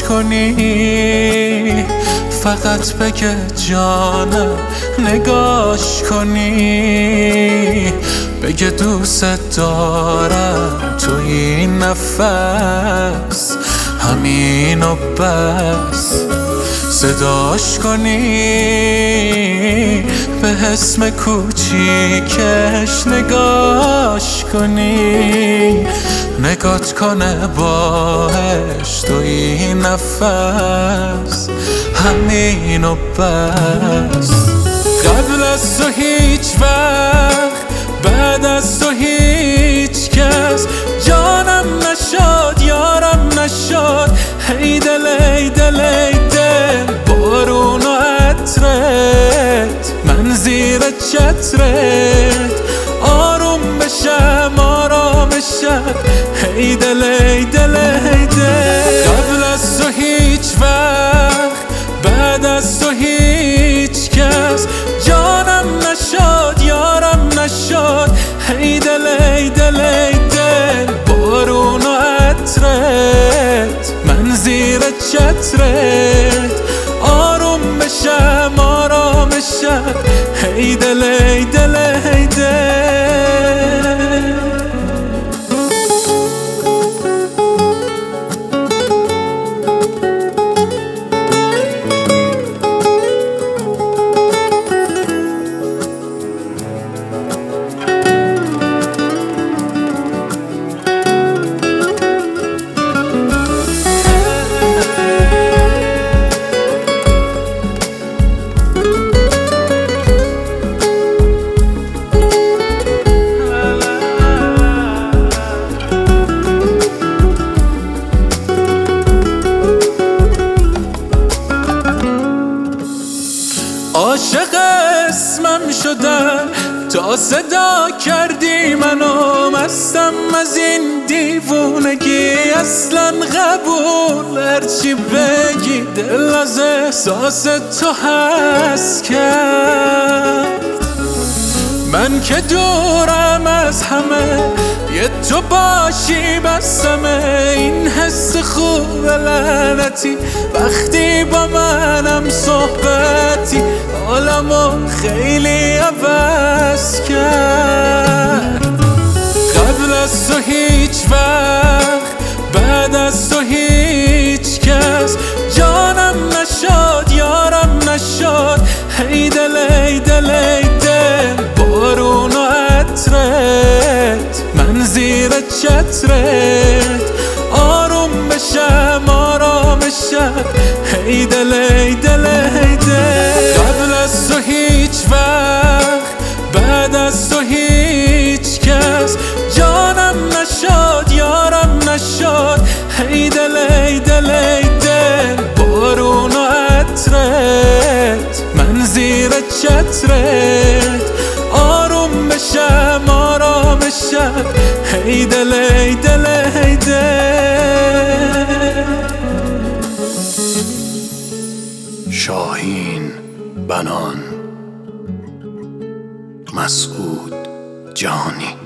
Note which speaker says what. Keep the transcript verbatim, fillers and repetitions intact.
Speaker 1: کنی، فقط بگه جانم نگاش کنی، بگه دوست دارم تو این نفس، همین و بس. صداش کنی، به اسم کوچیکش نگاش کنی، نگات کنه باش تو این نفس، همین و بس. قبل از تو هیچ وقت، بعد از تو هیچ کس جانم نشد، یارم نشد. هی دل ای دل ای دل، بارون و عطرت، من زیر چترت آروم بشم آرام شم. هی دل ای دل ای دل، قبل از تو هیچ وقت، بعد از تو هیچ کس جانم نشد، یارم نشد. هی دل ای دل ای دل، بارون و عطرت، من زیر چترت آروم بشم آرام شم. هی دل ای دل ای دل. عاشق اسمم شدم تا صدا کردی منو، مستم از این دیوونگی اصلا قبول. هرچی بگی دل از احساس تو هست کرد، من که دورم از همه یه تو باشی بسمه. این حس خوب لعنتی وقتی با منم صحبتی، حالمو خیلی عوض کرد. قبل از تو هیچ وقت، بعد از تو هیچ کس جانم نشد، یارم نشد. هی دل ای دل ای دل، بارون و عطرت، من زیر چترت آروم بشم آرام شم. هی دل ای دل ای دل، قبل از تو هیچ وقت، بعد از تو هیچ کس جانم نشد، یارم نشد. هی دل ای دل ای دل، بارون و عطرت، من زیر چترت آروم بشم آرام شم. هی دل ای دل ای دل.
Speaker 2: شاهین بنان، مسعود جانی.